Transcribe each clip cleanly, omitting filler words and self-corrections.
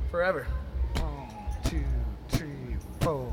Forever. 1, 2, 3, 4.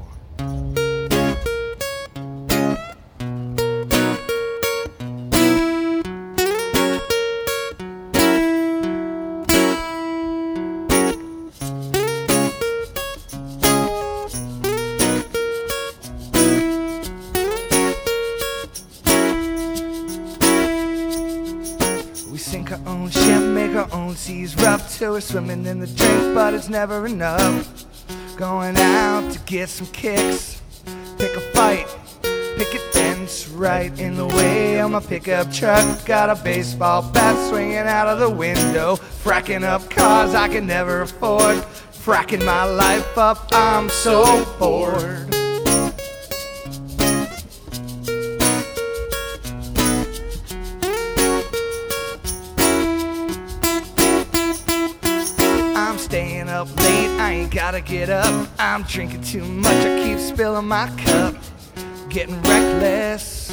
We sink our own ship, make our own seas rough till we're swimming in the drink, but it's never enough. Going out to get some kicks, pick a fight, pick it dents right in the way of my pickup truck. Got a baseball bat swinging out of the window, fracking up cars I can never afford, fracking my life up, I'm so bored. I'm staying up late, I ain't gotta get up. I'm drinking too much, I keep spilling my cup, getting reckless.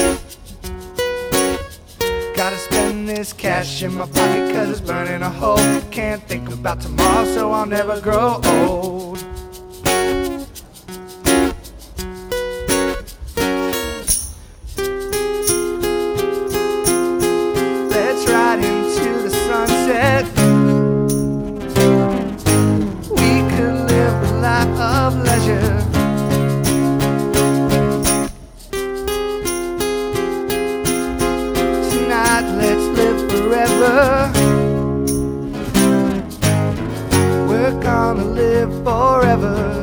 Gotta spend this cash in my pocket cause it's burning a hole. Can't think about tomorrow so I'll never grow old. Let's ride into the sunset. Of leisure. Tonight let's live forever. We're gonna live forever.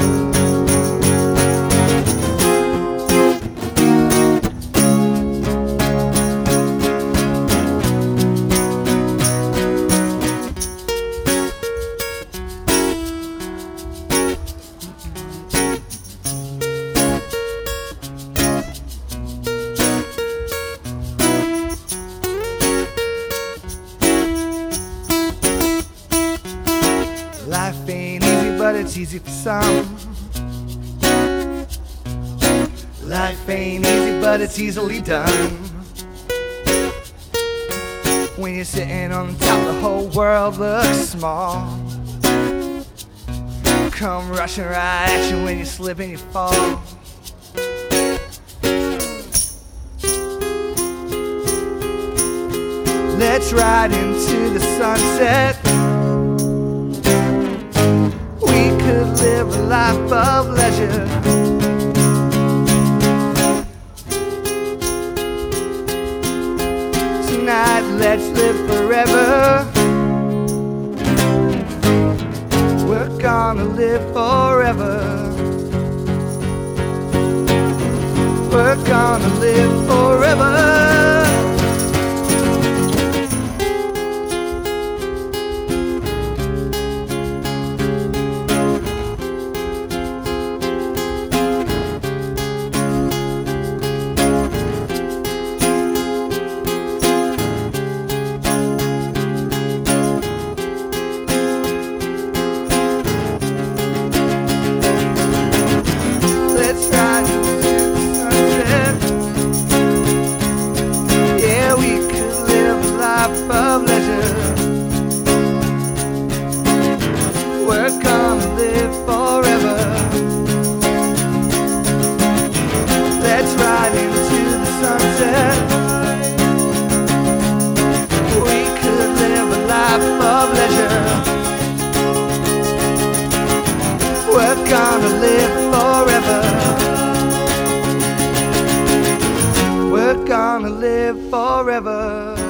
Life ain't easy, but it's easy for some. Life ain't easy, but it's easily done. When you're sitting on top, the whole world looks small. Come rushing right at you when you slip and you fall. Let's ride into the sunset. Live a life of leisure. Tonight let's live forever. We're gonna live forever. We're gonna live forever. Of leisure. We're gonna live forever. Let's ride into the sunset. We could live a life of leisure. We're gonna live forever. We're gonna live forever.